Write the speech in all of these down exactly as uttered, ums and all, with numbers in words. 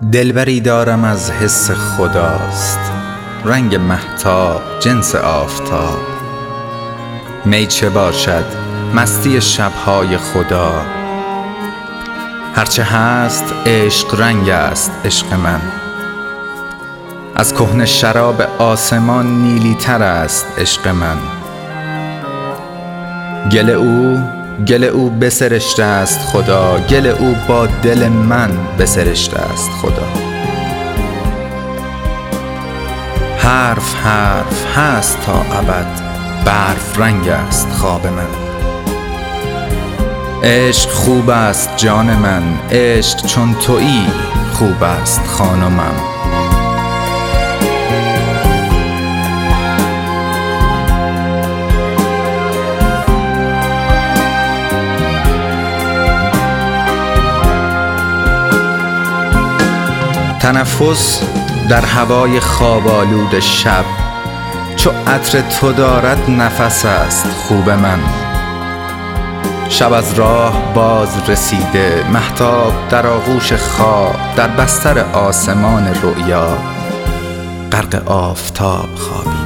دلبری دارم از حس خداست، رنگ مهتاب جنس آفتاب. می چه باشد مستی شبهای خدا، هرچه هست عشق رنگ است عشق من. از کهنه شراب آسمان نیلی تر است عشق من. گل او گل او بسرشته است خدا، گل او با دل من بسرشته است خدا. حرف حرف هست تا ابد، برف رنگ است خواب من. عشق خوب است جان من، عشق چون تویی خوب است خانمم. تنفس در هوای خواب آلود شب، چو عطر تو دارد نفس است خوب من. شب از راه باز رسیده، مهتاب در آغوش خواب، در بستر آسمان رؤیا غرق آفتاب خوابیده.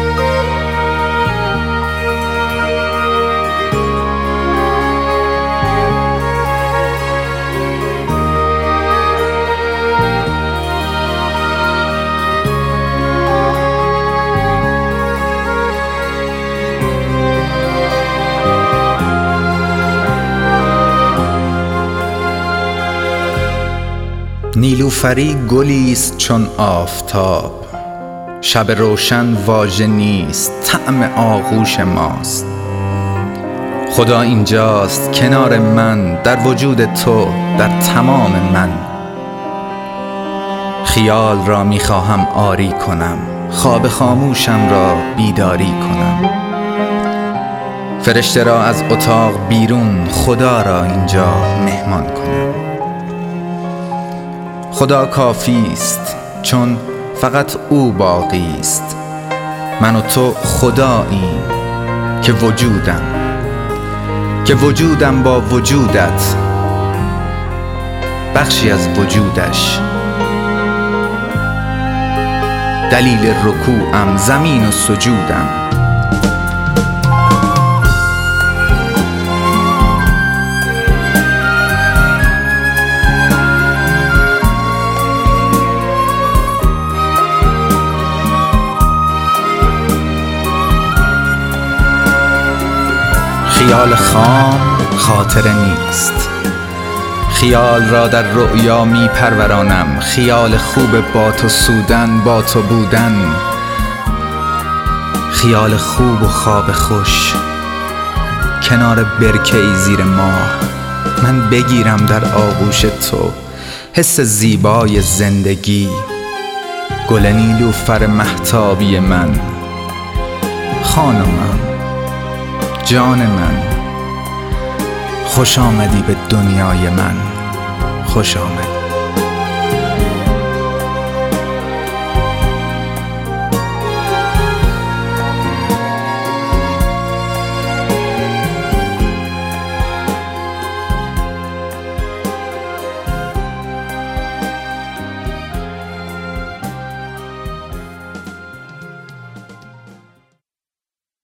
نیلوفری گلیست چون آفتاب، شب روشن واژه نیست طعم آغوش ماست. خدا اینجاست کنار من، در وجود تو در تمام من. خیال را میخواهم آری کنم، خواب خاموشم را بیداری کنم. فرشته را از اتاق بیرون، خدا را اینجا مهمان کنم. خدا کافی است چون فقط او باقی است. من و تو خداییم که وجودم که وجودم با وجودت بخشی از وجودش. دلیل رکوعم زمین و سجودم. خیال خام خاطره نیست، خیال را در رؤیا می پرورانم. خیال خوب با تو سودن، با تو بودن. خیال خوب و خواب خوش کنار برکه‌ای زیر ماه. من بگیرم در آغوش تو حس زیبای زندگی. گل نیلوفر مهتابی من، خانمم، جان من. خوش آمدی به دنیای من، خوش آمدی.